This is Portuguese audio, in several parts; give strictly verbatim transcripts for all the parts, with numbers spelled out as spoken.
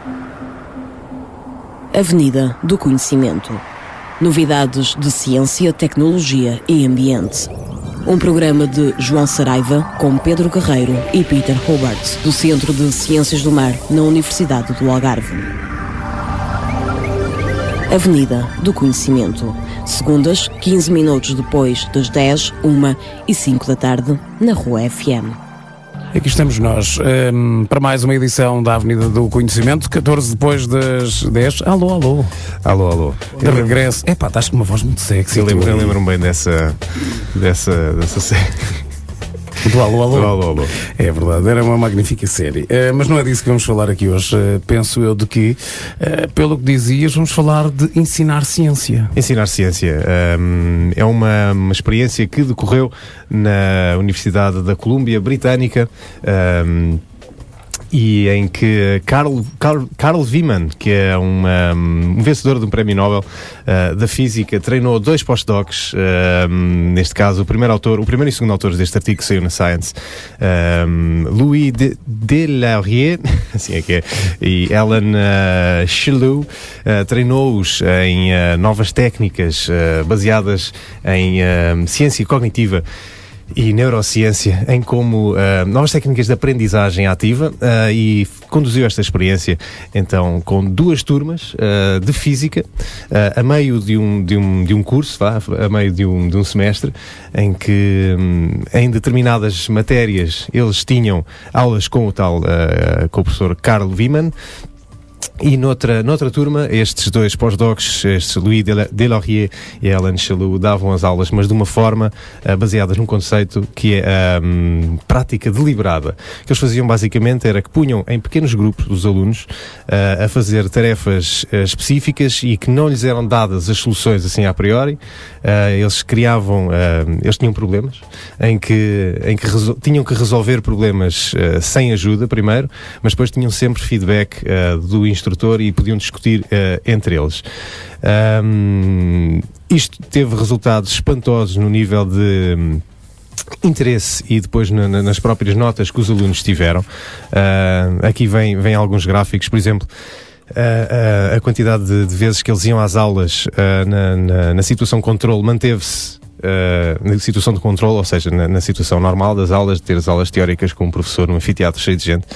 Avenida do Conhecimento. Novidades de ciência, tecnologia e ambiente. Um programa de João Saraiva com Pedro Carreiro e Peter Hobart, do Centro de Ciências do Mar na Universidade do Algarve. Avenida do Conhecimento. Segundas, quinze minutos depois das dez, uma e cinco da tarde, na Rua F M. Aqui estamos nós um, para mais uma edição da Avenida do Conhecimento, catorze depois das dez. Alô, alô. Alô, alô. De regresso. Epá, estás com uma voz muito sexy. Eu lembro-me lembro bem dessa, dessa, dessa série. Do alô, alô. Do alô, alô. É verdade, era uma magnífica série. Uh, mas não é disso que vamos falar aqui hoje. Uh, penso eu de que, uh, pelo que dizias, vamos falar de ensinar ciência. Ensinar ciência. Um, é uma, uma experiência que decorreu na Universidade da Colômbia Britânica. Um, E em que Carl, Carl, Carl Wieman, que é uma, um vencedor de um prémio Nobel uh, da Física, treinou dois postdocs, uh, neste caso o primeiro autor, o primeiro e segundo autores deste artigo que saiu na Science, um, Louis de, Delaurier, assim é que é, e Ellen uh, Chelou, uh, treinou-os em uh, novas técnicas uh, baseadas em uh, ciência cognitiva e neurociência, em como uh, novas técnicas de aprendizagem ativa, uh, e conduziu esta experiência então com duas turmas uh, de física, uh, a meio de um, de um, de um curso, vá, a meio de um, de um semestre, em que um, em determinadas matérias eles tinham aulas com o tal uh, com o professor Carl Wieman. E noutra, noutra turma, estes dois pós-docs, estes Louis Delaurier e Ellen Chelou, davam as aulas, mas de uma forma uh, baseada num conceito que é um, prática deliberada. O que eles faziam basicamente era que punham em pequenos grupos os alunos uh, a fazer tarefas uh, específicas e que não lhes eram dadas as soluções assim a priori. Uh, eles criavam, uh, eles tinham problemas em que, em que resol- tinham que resolver problemas uh, sem ajuda primeiro, mas depois tinham sempre feedback uh, do instrutor e podiam discutir uh, entre eles. Um, isto teve resultados espantosos no nível de um, interesse e depois na, na, nas próprias notas que os alunos tiveram. Uh, aqui vem, vem alguns gráficos, por exemplo, uh, uh, a quantidade de, de vezes que eles iam às aulas uh, na, na, na situação controle manteve-se Uh, na situação de controle, ou seja, na, na situação normal das aulas, de ter as aulas teóricas com um professor num anfiteatro cheio de gente.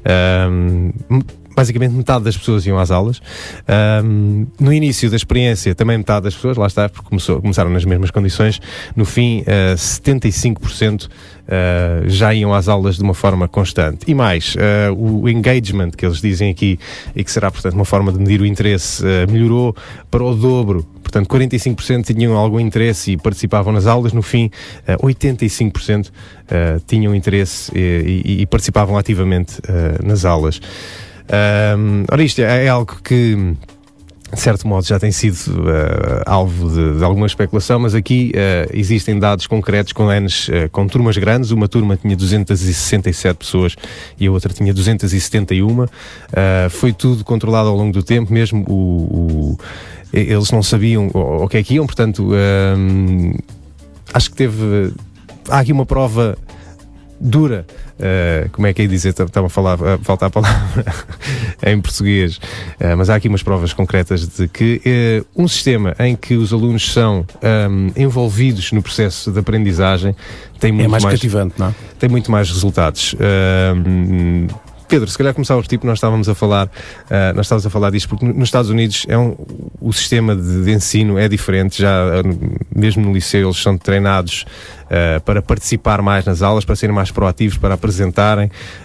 Uh, basicamente metade das pessoas iam às aulas. Um, no início da experiência também metade das pessoas, lá está, porque começou, começaram nas mesmas condições. No fim, uh, setenta e cinco por cento uh, já iam às aulas de uma forma constante. E mais, uh, o engagement que eles dizem aqui, e que será, portanto, uma forma de medir o interesse, uh, melhorou para o dobro. Portanto, quarenta e cinco por cento tinham algum interesse e participavam nas aulas. No fim, uh, oitenta e cinco por cento uh, tinham interesse e, e, e participavam ativamente uh, nas aulas. Um, ora, isto é, é algo que, de certo modo, já tem sido uh, alvo de, de alguma especulação, mas aqui uh, existem dados concretos com, N, uh, com turmas grandes. Uma turma tinha duzentas e sessenta e sete pessoas e a outra tinha duzentas e setenta e uma. Uh, foi tudo controlado ao longo do tempo, mesmo o... o eles não sabiam o, o que é que iam, portanto, um, acho que teve... Há aqui uma prova dura, uh, como é que é dizer, estava a falar, a faltar a palavra em português, uh, mas há aqui umas provas concretas de que uh, um sistema em que os alunos são um, envolvidos no processo de aprendizagem tem muito é mais, mais cativante, não é? Tem muito mais resultados. Uh, Pedro, se calhar começava por tipo, nós estávamos a falar, uh, nós estávamos a falar disto, porque nos Estados Unidos é um, o sistema de, de ensino é diferente, já mesmo no liceu eles são treinados uh, para participar mais nas aulas, para serem mais proativos, para apresentarem,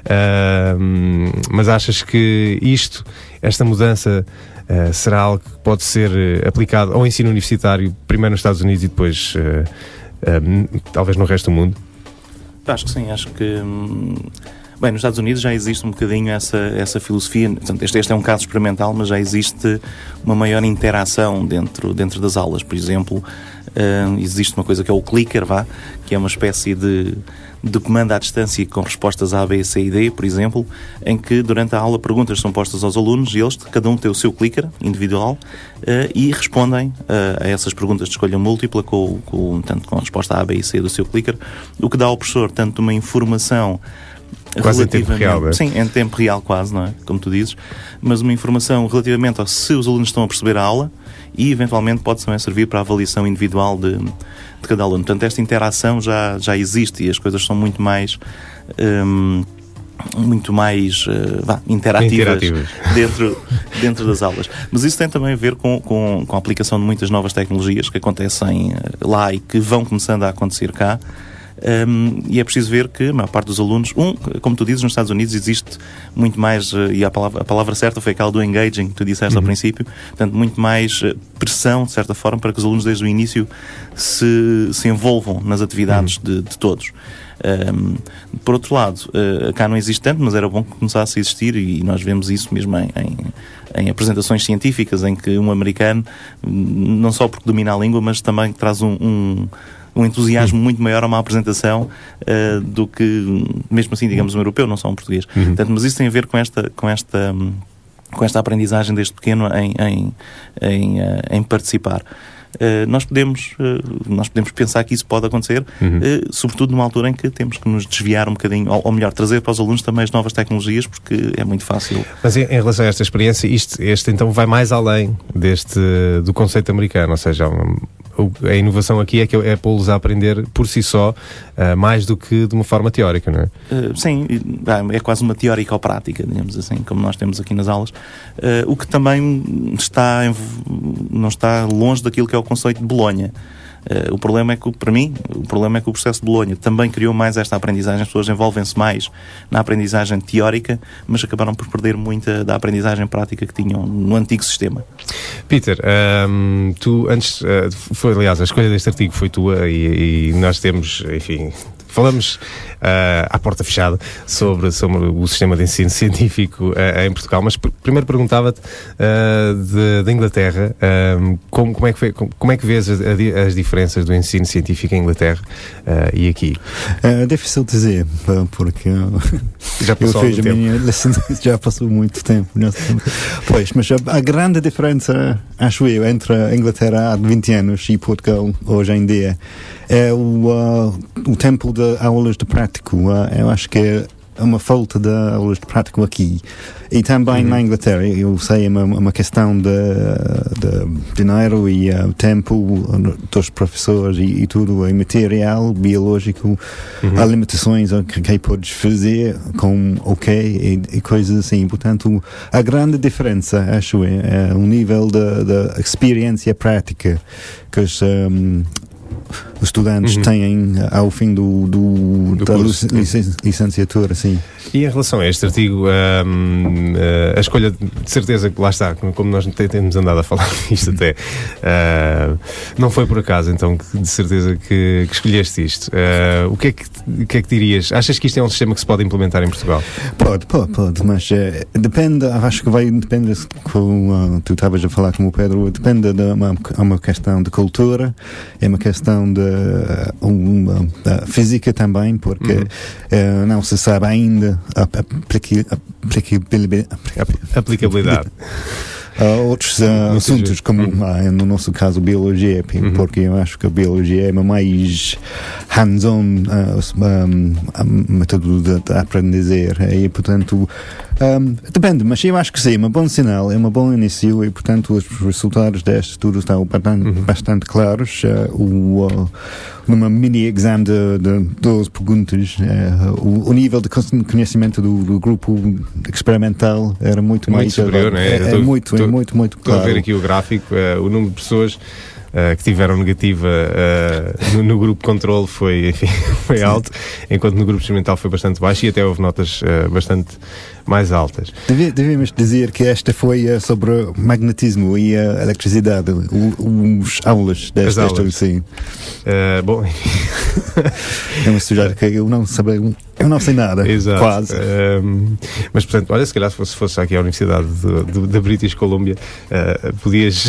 uh, mas achas que isto, esta mudança, uh, será algo que pode ser uh, aplicado ao ensino universitário, primeiro nos Estados Unidos e depois uh, uh, talvez no resto do mundo? Acho que sim, acho que... Hum... Bem, nos Estados Unidos já existe um bocadinho essa, essa filosofia. Portanto, este, este é um caso experimental, mas já existe uma maior interação dentro, dentro das aulas. Por exemplo, uh, existe uma coisa que é o clicker, vá, que é uma espécie de, de comando à distância com respostas A, B, C e D, por exemplo, em que durante a aula perguntas são postas aos alunos e eles, cada um tem o seu clicker individual uh, e respondem uh, a essas perguntas de escolha múltipla com, com, tanto com a resposta A, B e C do seu clicker, o que dá ao professor tanto uma informação Quase em tempo real, não é? Sim, em tempo real quase, não é? Como tu dizes. Mas uma informação relativamente a se os alunos estão a perceber a aula e, eventualmente, pode também servir para a avaliação individual de, de cada aluno. Portanto, esta interação já, já existe e as coisas são muito mais... Hum, muito mais uh, vá, interativas, interativas. Dentro, dentro das aulas. Mas isso tem também a ver com, com, com a aplicação de muitas novas tecnologias que acontecem uh, lá e que vão começando a acontecer cá. Um, e é preciso ver que a maior parte dos alunos, um, como tu dizes, nos Estados Unidos existe muito mais, uh, e a palavra, a palavra certa foi aquela do engaging, que tu disseste uhum. ao princípio, portanto, muito mais uh, pressão, de certa forma, para que os alunos desde o início se, se envolvam nas atividades uhum. de, de todos. Um, por outro lado, uh, cá não existe tanto, mas era bom que começasse a existir, e nós vemos isso mesmo em, em, em apresentações científicas, em que um americano, não só porque domina a língua, mas também traz um, um, um entusiasmo muito maior a uma apresentação uh, do que, mesmo assim, digamos, um europeu, não só um português. Uhum. Portanto, mas isso tem a ver com esta... Com esta com esta aprendizagem desde pequeno em, em, em, uh, em participar. Uh, nós, podemos, uh, nós podemos pensar que isso pode acontecer, uhum. uh, sobretudo numa altura em que temos que nos desviar um bocadinho, ou, ou melhor, trazer para os alunos também as novas tecnologias, porque é muito fácil. Mas em, em relação a esta experiência, isto, este então vai mais além deste, do conceito americano, ou seja, um, a inovação aqui é, que é pô-los a aprender por si só, uh, mais do que de uma forma teórica, não é? Uh, sim, é quase uma teórica ou prática, digamos assim, como nós temos aqui nas aulas, uh, o que também está, não está longe daquilo que é o conceito de Bolonha. Uh, o problema é que, para mim, o problema é que o processo de Bolonha também criou mais esta aprendizagem, as pessoas envolvem-se mais na aprendizagem teórica, mas acabaram por perder muita da aprendizagem prática que tinham no antigo sistema. Peter, um, tu antes, uh, foi, aliás, a escolha deste artigo foi tua e, e nós temos, enfim... Falamos uh, à porta fechada sobre, sobre o sistema de ensino científico uh, em Portugal, mas pr- primeiro perguntava-te uh, da Inglaterra, uh, como, como, é que foi, como, como é que vês as, as diferenças do ensino científico em Inglaterra uh, e aqui? É difícil dizer, porque já passou eu fiz a minha já passou muito tempo. Pois, mas a, a grande diferença, acho eu, entre a Inglaterra há vinte anos e Portugal hoje em dia é o, uh, o tempo de aulas de prático. Uh, eu acho que é uma falta de aulas de prático aqui. E também uhum. na Inglaterra, eu sei, é uma, uma questão de, de dinheiro e uh, tempo dos professores e, e tudo, e material biológico, uhum. há limitações ao que, que podes fazer com o que e, e coisas assim. Portanto, a grande diferença, acho, é, é o nível de, de experiência prática que os... Um, os estudantes uhum. têm ao fim do, do, do da curso. Licen- licenciatura, sim. E em relação a este artigo, um, uh, a escolha, de certeza que lá está, como nós temos andado a falar isto até, uh, não foi por acaso, então, de certeza que, que escolheste isto. Uh, o, que é que, o que é que dirias? Achas que isto é um sistema que se pode implementar em Portugal? Pode, pode, pode, mas uh, depende, acho que vai depender, como uh, tu estavas a falar com o Pedro, depende de uma, uma questão de cultura, é uma questão de uh, uma, uh, física também, porque uhum. uh, não se sabe ainda a aplicabilidade. aplicabilidade. Uh, outros uh, assuntos, como uhum. uh, no nosso caso biologia, porque uhum. eu acho que a biologia é mais hands-on uh, um, a método de, de aprender e, portanto, um, depende, mas eu acho que sim, é um bom sinal, é um bom início e, portanto, os resultados deste estudo estão bastante, uhum. bastante claros. Uh, o, uh, numa mini-exame de, de doze perguntas, uh, o, o nível de conhecimento do, do grupo experimental era muito, muito mais superior, não é? É, é muito, tô, é muito, muito claro. Estou a ver aqui o gráfico, uh, o número de pessoas Uh, que tiveram negativa uh, no, no grupo controle foi, enfim, foi alto, enquanto no grupo experimental foi bastante baixo e até houve notas uh, bastante mais altas. Devia, devíamos dizer que esta foi uh, sobre magnetismo e a uh, eletricidade, os aulas desta, desta sim. Uh, bom, é uma sujeira que eu não sabia, eu não sei nada. Exato. Quase. Uh, mas, portanto, olha, se calhar se fosse, fosse aqui à Universidade da British Columbia, uh, podias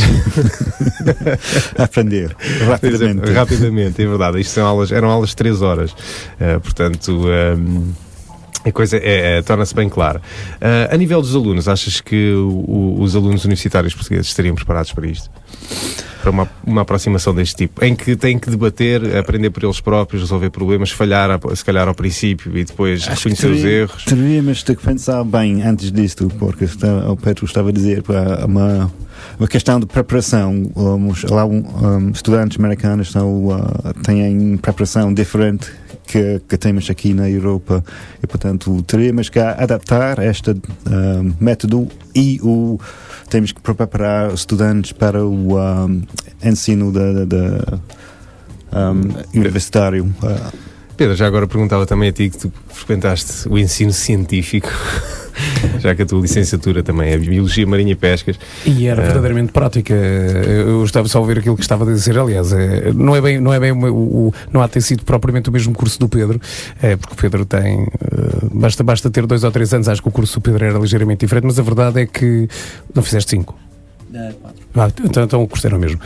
aprender rapidamente. Rapidamente, é verdade. Isto são aulas, eram aulas de três horas. Uh, portanto, um, a coisa é, é, torna-se bem clara. Uh, a nível dos alunos, achas que o, os alunos universitários portugueses estariam preparados para isto? para uma, uma aproximação deste tipo, em que têm que debater, aprender por eles próprios, resolver problemas, falhar se calhar ao princípio e depois Acho reconhecer os erros. Teríamos de pensar bem antes disto, porque está, o Pedro estava a dizer uma, uma questão de preparação. Um, lá um, um, estudantes americanos são, uh, têm preparação diferente que, que temos aqui na Europa e, portanto, teríamos que adaptar este uh, método e o temos que preparar os estudantes para o um, ensino da, da, um, universitário. Uh, Pedro, já agora perguntava também a ti que tu frequentaste o ensino científico, já que a tua licenciatura também é Biologia Marinha e Pescas. E era verdadeiramente uh, prática. Eu estava só a ouvir aquilo que estava a dizer. Aliás, é, não é bem, não é bem o, o, não há de ter sido propriamente o mesmo curso do Pedro, é, porque o Pedro tem, uh, basta, basta ter dois ou três anos, acho que o curso do Pedro era ligeiramente diferente, mas a verdade é que não fizeste cinco. É, quatro. Ah, então, então o curso era o mesmo.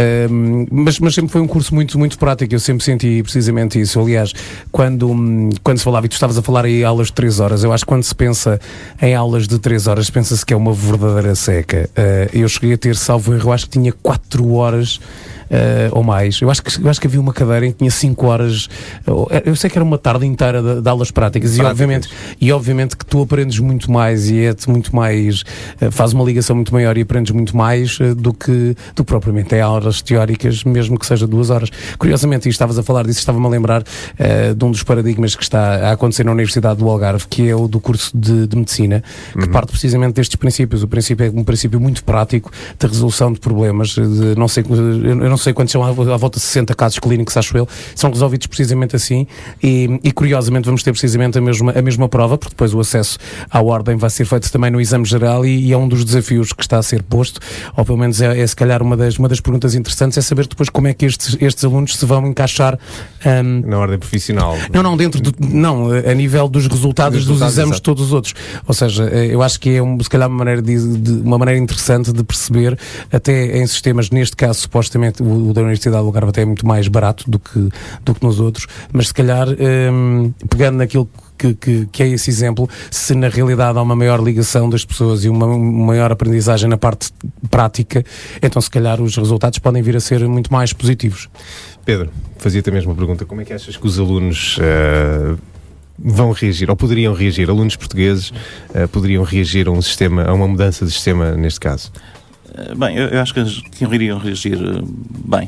Uh, mas, mas sempre foi um curso muito, muito prático. Eu sempre senti precisamente isso. Aliás, quando, quando se falava, e tu estavas a falar em aulas de três horas, eu acho que quando se pensa em aulas de três horas, pensa-se que é uma verdadeira seca. Uh, eu cheguei a ter, salvo erro, eu acho que tinha quatro horas. Uh, ou mais. Eu acho, que, eu acho que havia uma cadeira em que tinha cinco horas. Uh, eu sei que era uma tarde inteira de, de aulas práticas, práticas. E, obviamente, e obviamente que tu aprendes muito mais e é muito mais. Uh, faz uma ligação muito maior e aprendes muito mais uh, do que do que propriamente em aulas teóricas, mesmo que seja duas horas. Curiosamente, e estavas a falar disso, estava-me a lembrar uh, de um dos paradigmas que está a acontecer na Universidade do Algarve, que é o do curso de, de Medicina, que uhum. parte precisamente destes princípios. O princípio é um princípio muito prático de resolução de problemas. De, não sei, eu não Não sei quantos são, à volta de sessenta casos clínicos, acho eu, são resolvidos precisamente assim e, e curiosamente vamos ter precisamente a mesma, a mesma prova, porque depois o acesso à ordem vai ser feito também no exame geral e, e é um dos desafios que está a ser posto, ou pelo menos é, é se calhar uma das, uma das perguntas interessantes, é saber depois como é que estes, estes alunos se vão encaixar um, na ordem profissional. Não, não, dentro do, não, a nível dos resultados, dos, resultados, dos exames exato. de todos os outros. Ou seja, eu acho que é um, se calhar uma maneira, de, de, uma maneira interessante de perceber, até em sistemas, neste caso, supostamente o, o da Universidade do Algarve até é muito mais barato do que, do que nos outros, mas se calhar hum, pegando naquilo que, que, que é esse exemplo, se na realidade há uma maior ligação das pessoas e uma maior aprendizagem na parte prática, então se calhar os resultados podem vir a ser muito mais positivos. Pedro, fazia-te a mesma pergunta, como é que achas que os alunos uh, vão reagir, ou poderiam reagir, alunos portugueses uh, poderiam reagir a um sistema, a uma mudança de sistema neste caso? Bem, eu, eu acho que, que iriam reagir bem.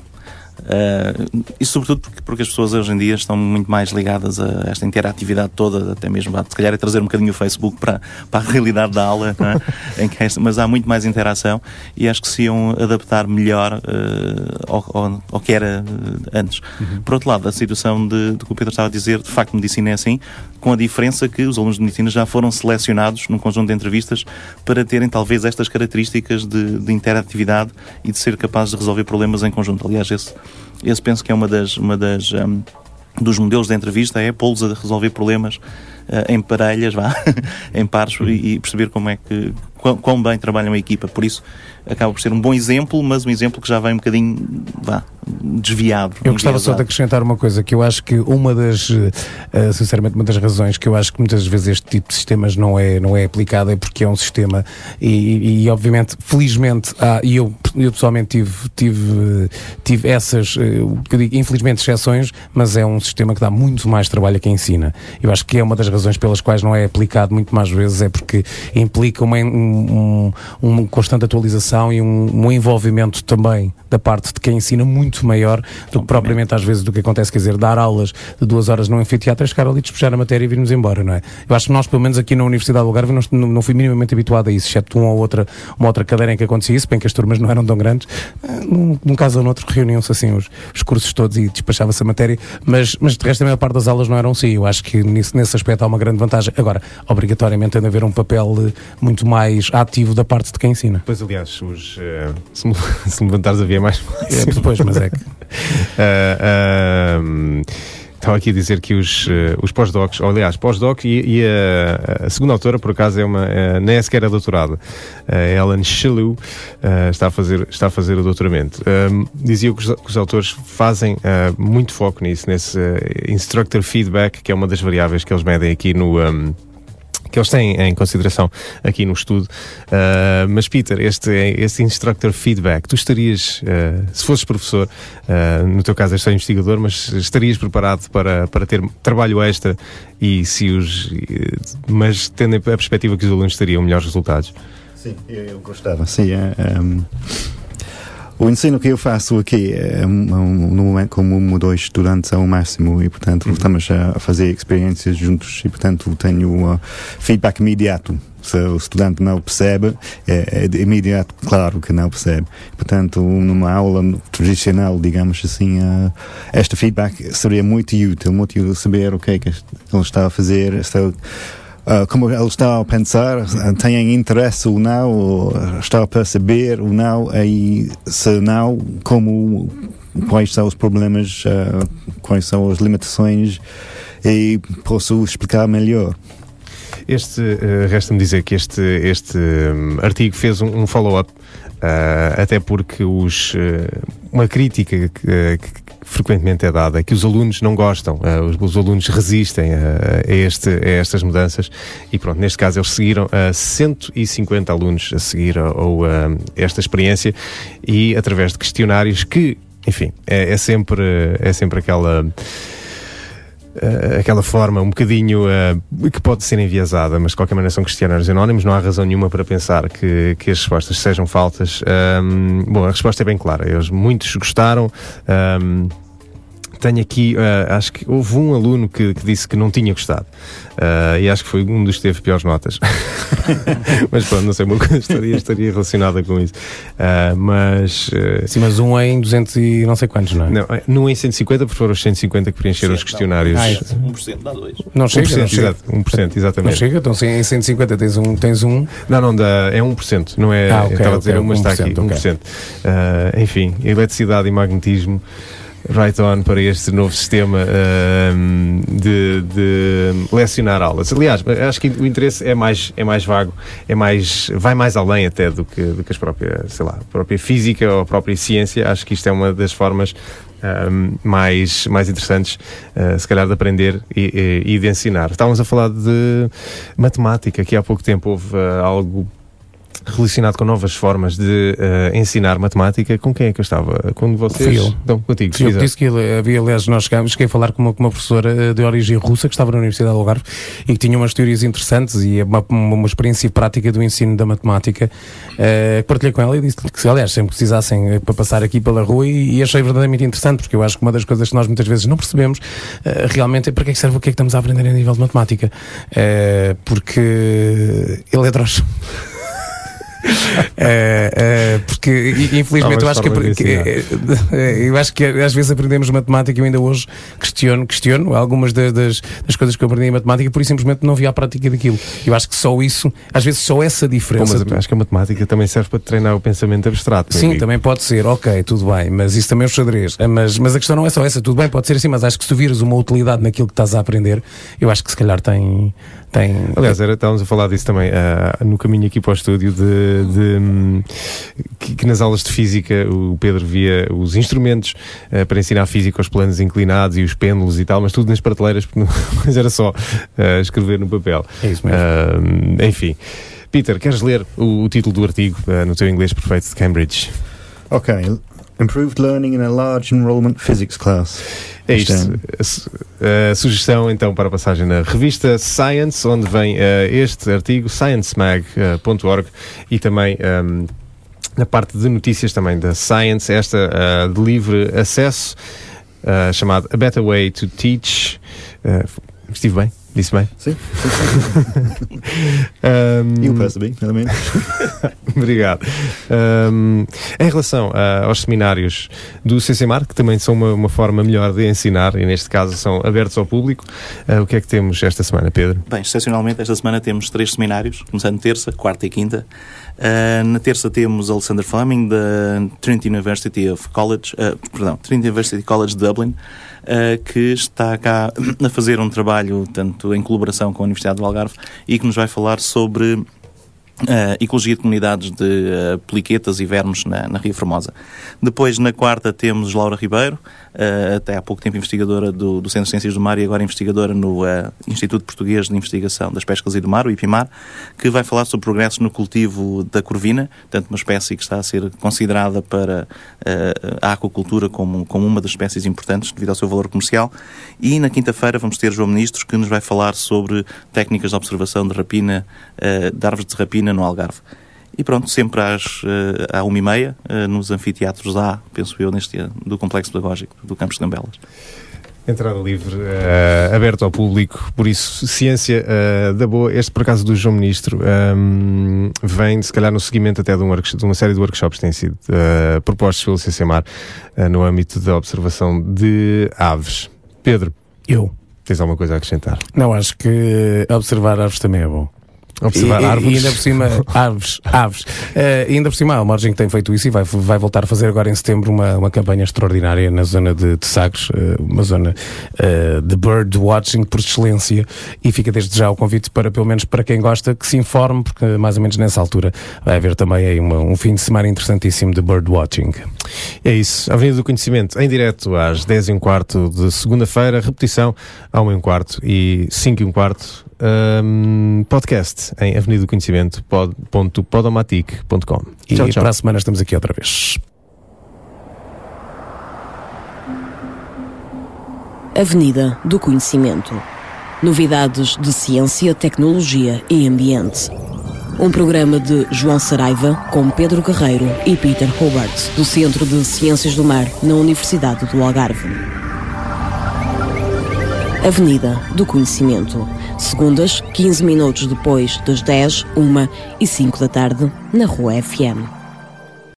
Uh, e sobretudo porque, porque as pessoas hoje em dia estão muito mais ligadas a esta interatividade toda, até mesmo a, se calhar é trazer um bocadinho o Facebook para, para a realidade da aula, não é? Em que é, mas há muito mais interação e acho que se iam adaptar melhor uh, ao, ao, ao que era antes. Uhum. Por outro lado, a situação de, de que o Pedro estava a dizer, de facto medicina é assim, com a diferença que os alunos de medicina já foram selecionados num conjunto de entrevistas para terem talvez estas características de, de interatividade e de ser capazes de resolver problemas em conjunto. Aliás, esse Esse penso que é uma das, uma das um, dos modelos de entrevista, é pô-los a resolver problemas uh, em parelhas, vá, em pares, e, e perceber como é que, quão, quão bem trabalham a equipa. Por isso, acaba por ser um bom exemplo, mas um exemplo que já vem um bocadinho, vá, desviado. Eu gostava só de acrescentar uma coisa, que eu acho que uma das, uh, sinceramente, uma das razões que eu acho que muitas vezes este tipo de sistemas não é, não é aplicado é porque é um sistema e, e, e obviamente, felizmente, há, e eu, eu pessoalmente tive, tive, tive essas, uh, que eu digo, infelizmente, exceções, mas é um sistema que dá muito mais trabalho a quem ensina. Eu acho que é uma das razões pelas quais não é aplicado muito mais vezes, é porque implica uma, um, um, uma constante atualização e um, um envolvimento também da parte de quem ensina muito maior do que propriamente às vezes do que acontece, quer dizer, dar aulas de duas horas num anfiteatro e chegar ali, despejar a matéria e virmos embora, não é? Eu acho que nós, pelo menos aqui na Universidade do Algarve, não, não fui minimamente habituado a isso, exceto uma ou outra, uma outra cadeira em que acontecia isso, bem que as turmas não eram tão grandes, num, num caso ou noutro reuniam-se assim os, os cursos todos e despachava-se a matéria, mas, mas de resto a maior parte das aulas não eram assim. Eu acho que nisso, nesse aspecto há uma grande vantagem. Agora, obrigatoriamente tem de haver um papel uh, muito mais ativo da parte de quem ensina. Pois, aliás, os, uh, se, me, se me levantares havia mais é, depois, mas é que uh, uh, estava aqui a dizer que os, uh, os pós-docs, ou aliás, pós-doc e, e a, a segunda autora, por acaso, é uma, uh, nem é sequer a doutorada, a uh, Ellen Shalou, uh, está, a fazer, está a fazer o doutoramento. Uh, dizia que os, que os autores fazem uh, muito foco nisso, nesse uh, instructor feedback, que é uma das variáveis que eles medem aqui no... Um, que eles têm em consideração aqui no estudo. Uh, mas, Peter, este, este Instructor Feedback, tu estarias, uh, se fosses professor, uh, no teu caso és só investigador, mas estarias preparado para, para ter trabalho extra e se os, mas tendo a perspectiva que os alunos teriam melhores resultados? Sim, eu gostava, sim. É, um... O ensino que eu faço aqui é um, um, no momento como um ou dois estudantes ao máximo e, portanto, estamos a fazer experiências juntos e, portanto, tenho uh, feedback imediato. Se o estudante não percebe, é, é de imediato, claro que não percebe. Portanto, numa aula tradicional, digamos assim, uh, este feedback seria muito útil, muito útil saber o que é que ele está a fazer, está Uh, como ele está a pensar, tem interesse ou não, ou está a perceber ou não, e se não, como, quais são os problemas, uh, quais são as limitações, e posso explicar melhor. Este, uh, resta-me dizer que este, este um, artigo fez um, um follow-up, uh, até porque os, uh, uma crítica que, que frequentemente é dada, é que os alunos não gostam, uh, os, os alunos resistem a, a, este, a estas mudanças e pronto, neste caso eles seguiram uh, cento e cinquenta alunos a seguir a, a, a esta experiência e através de questionários que, enfim, é, é, sempre, é sempre aquela... Uh, aquela forma um bocadinho uh, que pode ser enviesada, mas de qualquer maneira são questionários anónimos, não há razão nenhuma para pensar que, que as respostas sejam faltas. Um, bom, a resposta é bem clara, eles, muitos gostaram. Um, tenho aqui, uh, acho que houve um aluno que, que disse que não tinha gostado uh, e acho que foi um dos que teve piores notas. Mas pronto, não sei, uma coisa estaria, estaria relacionada com isso. Uh, mas... Uh, Sim, mas um em duzentos e não sei quantos, não é? Não, num em cento e cinquenta, porque foram os cento e cinquenta que preencheram os questionários. um por cento dá dois. Não chega, um por cento, não chega. exato, um por cento, exatamente. Não chega, então se em cento e cinquenta tens um... Tens um... Não, não, dá, é um por cento, não é... Ah, okay, eu estava a dizer, okay, mas está aqui, um por cento. Okay. Uh, enfim, eletricidade e magnetismo, right on para este novo sistema uh, de, de lecionar aulas. Aliás, acho que o interesse é mais, é mais vago, é mais, vai mais além até do que, do que as próprias, sei lá, a própria física ou a própria ciência. Acho que isto é uma das formas um, mais, mais interessantes, uh, se calhar, de aprender e, e, e de ensinar. Estávamos a falar de matemática, que há pouco tempo houve uh, algo relacionado com novas formas de uh, ensinar matemática. Com quem é que eu estava? Quando vocês... Fui eu. Então, contigo. Fui eu que disse que havia, aliás, nós chegámos, cheguei a falar com uma, com uma professora de origem russa que estava na Universidade do Algarve e que tinha umas teorias interessantes e uma, uma experiência prática do ensino da matemática. Uh, partilhei com ela e disse que, aliás, sempre precisassem uh, para passar aqui pela rua e, e achei verdadeiramente interessante, porque eu acho que uma das coisas que nós muitas vezes não percebemos uh, realmente é para que é que serve o que é que estamos a aprender a nível de matemática. Uh, porque eletros... É, é, porque infelizmente eu acho que, que eu acho que às vezes aprendemos matemática e eu ainda hoje questiono, questiono algumas das, das, das coisas que eu aprendi em matemática, por isso simplesmente não vi a prática daquilo. Eu acho que só isso, às vezes só essa diferença. Bom, mas acho que a matemática também serve para treinar o pensamento abstrato. Sim, amigo. Também pode ser, ok, tudo bem, mas isso também é o xadrez. Mas, mas a questão não é só essa, tudo bem, pode ser assim, mas acho que se tu viras uma utilidade naquilo que estás a aprender, eu acho que se calhar tem. Tem... Aliás, era, estávamos a falar disso também uh, no caminho aqui para o estúdio de, de um, que, que nas aulas de física o Pedro via os instrumentos uh, para ensinar física, os planos inclinados e os pêndulos e tal, mas tudo nas prateleiras, mas era só uh, escrever no papel. É isso mesmo. Uh, enfim. Peter, queres ler o, o título do artigo uh, no teu inglês perfeito de Cambridge? Ok. Improved Learning in a Large Enrollment Physics Class. É isto. A, a sugestão então para a passagem na revista Science, onde vem uh, este artigo, science mag ponto org, e também um, na parte de notícias também da Science, esta uh, de livre acesso, uh, chamado A Better Way to Teach. Uh, estive bem? Disse bem? Sim. sim, sim. um, eu percebi, realmente. Obrigado. Um, em relação uh, aos seminários do C C M A R, que também são uma, uma forma melhor de ensinar, e neste caso são abertos ao público, uh, o que é que temos esta semana, Pedro? Bem, excepcionalmente esta semana temos três seminários, começando terça, quarta e quinta. Uh, na terça temos Alexander Fleming, da Trinity University of College, uh, perdão, Trinity University College de Dublin, uh, que está cá a fazer um trabalho tanto em colaboração com a Universidade do Algarve e que nos vai falar sobre Uh, Ecologia de Comunidades de uh, Poliquetas e Vermes na, na Ria Formosa. Depois, na quarta, temos Laura Ribeiro, uh, até há pouco tempo investigadora do, do Centro de Ciências do Mar e agora investigadora no uh, Instituto Português de Investigação das Pescas e do Mar, o IPIMAR, que vai falar sobre progressos no cultivo da corvina, portanto uma espécie que está a ser considerada para uh, a aquacultura como, como uma das espécies importantes devido ao seu valor comercial. E na quinta-feira vamos ter João Ministros, que nos vai falar sobre técnicas de observação de rapina, uh, de árvores de rapina no Algarve. E pronto, sempre às, à uma e meia, nos anfiteatros A, penso eu, neste ano, do Complexo Pedagógico do Campos de Gambelas. Entrada livre, uh, aberto ao público, por isso, ciência uh, da boa. Este, por acaso, do João Ministro, um, vem, se calhar, no seguimento até de, um workshop, de uma série de workshops que têm sido uh, propostos pelo C C M A R uh, no âmbito da observação de aves. Pedro, eu. Tens alguma coisa a acrescentar? Não, acho que observar aves também é bom. Observar e, árvores. E ainda por cima, aves, aves. Uh, e ainda por cima, a Margem que tem feito isso e vai, vai voltar a fazer agora em setembro uma, uma campanha extraordinária na zona de, de Sagres, uh, uma zona uh, de bird watching por excelência, e fica desde já o convite para, pelo menos para quem gosta, que se informe, porque mais ou menos nessa altura vai haver também aí uma, um fim de semana interessantíssimo de bird watching. É isso, Avenida do Conhecimento, em direto às dez e um quarto de segunda-feira, repetição à uma e um quarto e cinco e um quarto. Um, podcast em avenida do conhecimento ponto podomatic ponto com. E tchau, tchau. Para a semana estamos aqui outra vez. Avenida do Conhecimento. Novidades de ciência, tecnologia e ambiente. Um programa de João Saraiva com Pedro Guerreiro e Peter Hobart, do Centro de Ciências do Mar na Universidade do Algarve. Avenida do Conhecimento. Segundas, quinze minutos depois das dez, uma e cinco da tarde, na Rua F M.